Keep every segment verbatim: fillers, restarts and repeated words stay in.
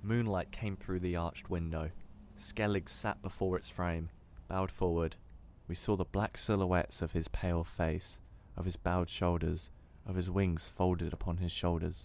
Moonlight came through the arched window. Skellig sat before its frame, bowed forward. We saw the black silhouettes of his pale face, of his bowed shoulders, of his wings folded upon his shoulders.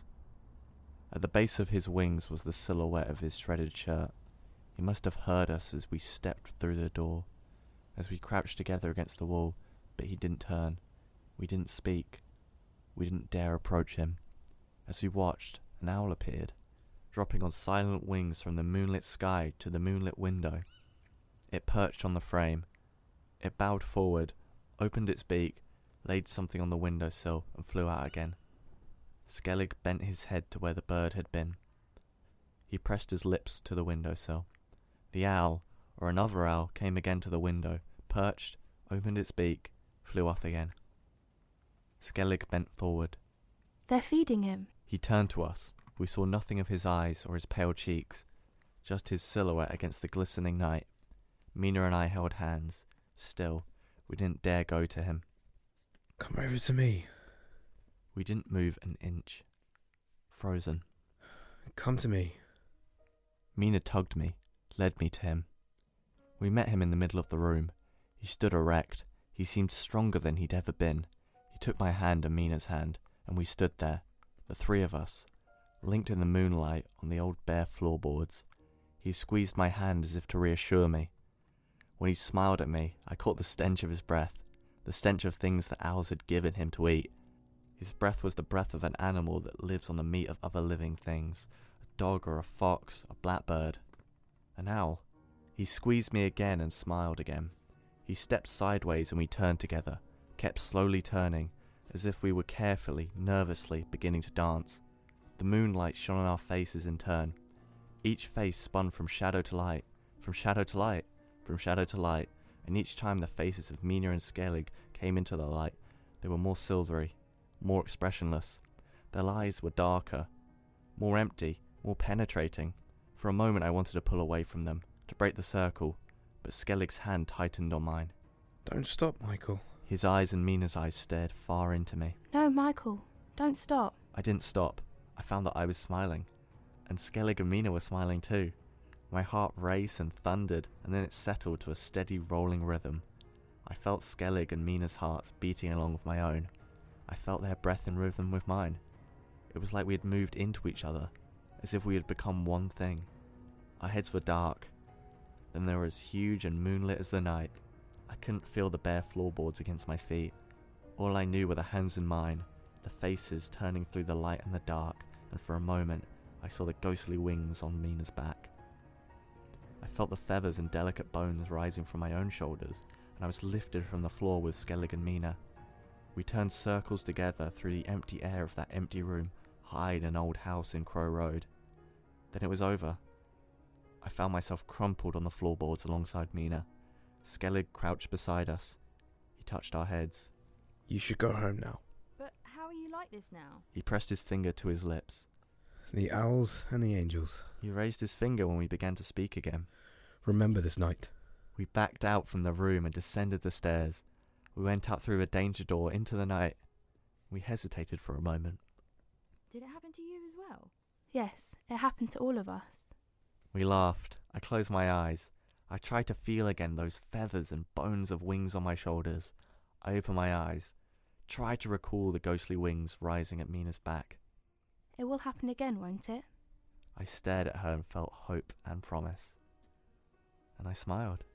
At the base of his wings was the silhouette of his shredded shirt. He must have heard us as we stepped through the door, as we crouched together against the wall, but he didn't turn. We didn't speak. We didn't dare approach him. As we watched, an owl appeared, dropping on silent wings from the moonlit sky to the moonlit window. It perched on the frame. It bowed forward, opened its beak, laid something on the windowsill, and flew out again. Skellig bent his head to where the bird had been. He pressed his lips to the windowsill. The owl, or another owl, came again to the window, perched, opened its beak, flew off again. Skellig bent forward. They're feeding him. He turned to us. We saw nothing of his eyes or his pale cheeks, just his silhouette against the glistening night. Mina and I held hands. Still, we didn't dare go to him. Come over to me. We didn't move an inch. Frozen. Come to me. Mina tugged me, led me to him. We met him in the middle of the room. He stood erect. He seemed stronger than he'd ever been. He took my hand and Mina's hand, and we stood there, the three of us, linked in the moonlight on the old bare floorboards. He squeezed my hand as if to reassure me. When he smiled at me, I caught the stench of his breath, the stench of things that owls had given him to eat. His breath was the breath of an animal that lives on the meat of other living things, a dog or a fox, a blackbird, an owl. He squeezed me again and smiled again. He stepped sideways and we turned together, kept slowly turning, as if we were carefully, nervously beginning to dance. The moonlight shone on our faces in turn. Each face spun from shadow to light, from shadow to light, from shadow to light, and each time the faces of Mina and Skellig came into the light, they were more silvery, more expressionless. Their eyes were darker, more empty, more penetrating. For a moment I wanted to pull away from them, to break the circle, but Skellig's hand tightened on mine. Don't stop, Michael. His eyes and Mina's eyes stared far into me. No, Michael, don't stop. I didn't stop. I found that I was smiling, and Skellig and Mina were smiling too. My heart raced and thundered, and then it settled to a steady rolling rhythm. I felt Skellig and Mina's hearts beating along with my own. I felt their breath in rhythm with mine. It was like we had moved into each other, as if we had become one thing. Our heads were dark. Then they were as huge and moonlit as the night. I couldn't feel the bare floorboards against my feet. All I knew were the hands in mine, the faces turning through the light and the dark, and for a moment I saw the ghostly wings on Mina's back. I felt the feathers and delicate bones rising from my own shoulders, and I was lifted from the floor with Skellig and Mina. We turned circles together through the empty air of that empty room, high in an old house in Crow Road. Then it was over. I found myself crumpled on the floorboards alongside Mina. Skellig crouched beside us. He touched our heads. You should go home now. But how are you like this now? He pressed his finger to his lips. The owls and the angels. He raised his finger when we began to speak again. Remember this night. We backed out from the room and descended the stairs. We went out through a danger door into the night. We hesitated for a moment. Did it happen to you as well? Yes, it happened to all of us. We laughed. I closed my eyes. I tried to feel again those feathers and bones of wings on my shoulders. I opened my eyes, tried to recall the ghostly wings rising at Mina's back. It will happen again, won't it? I stared at her and felt hope and promise. And I smiled.